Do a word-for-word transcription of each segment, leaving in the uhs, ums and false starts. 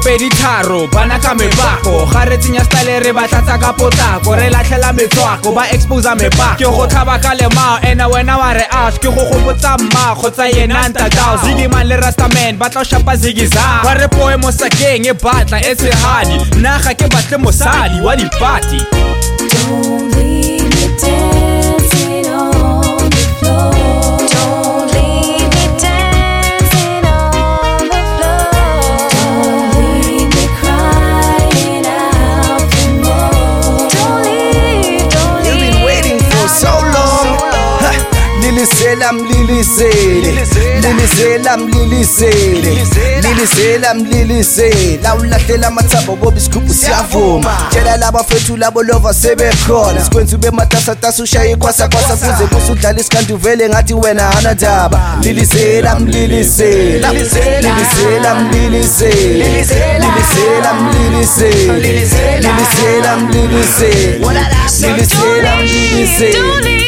pedi tharo bana ka mepako ga re tsenya style re ba tlatsa ka potako re latlhela metswako ba expose mepako ke go thaba ka lemao ena wena wa re ask ke go go botsa mma kgotsa yena ntagao Ziggy man le Rastaman ba tla shapa zigiza ba re poe mo sakeng e batla e tshehadi nna ga ke batle mosadi wa dipati. Don't leave me dancing on the floor. Don't leave me dancing on the floor. Don't leave me crying out for more. Don't leave, don't leave. You've been waiting for so long. Lily Selam, Lily Sele, Lily Selam, Lily Sele, Lily Selam, Lily Sele. La ulahlela mathabo ngoba isigubhu siyavuma. Tshela laba fethu labo lova sebekhona. Sikwenza ube matasa tasa ushaye kwasa kwasa fuze kusudlala isikandi uvele ngathi wena anadaba. Lily Selam, Lily Sele, Lily Selam, Lily Sele, Lily Selam, Lily Sele, Lily Selam, Lily Sele, Lily Selam, Lily Sele.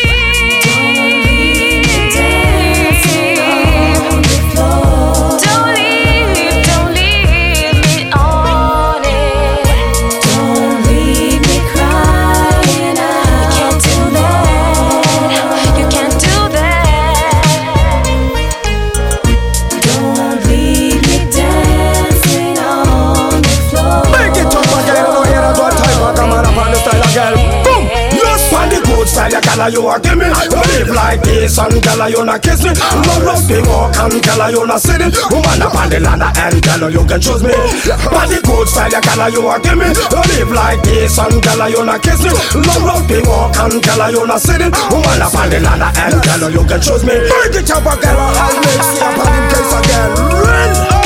Gala you a give me, you live like this and gala you na kiss me. Love love big walk and gala you na sit it. Woman up on the land and gala you can choose me. Body good style ya gala you a give me, you live like this and gala you na kiss me. Love love big walk and gala you na sit it. Woman up on the land and gala you can choose me. Break it up a gala and make see up on the place again.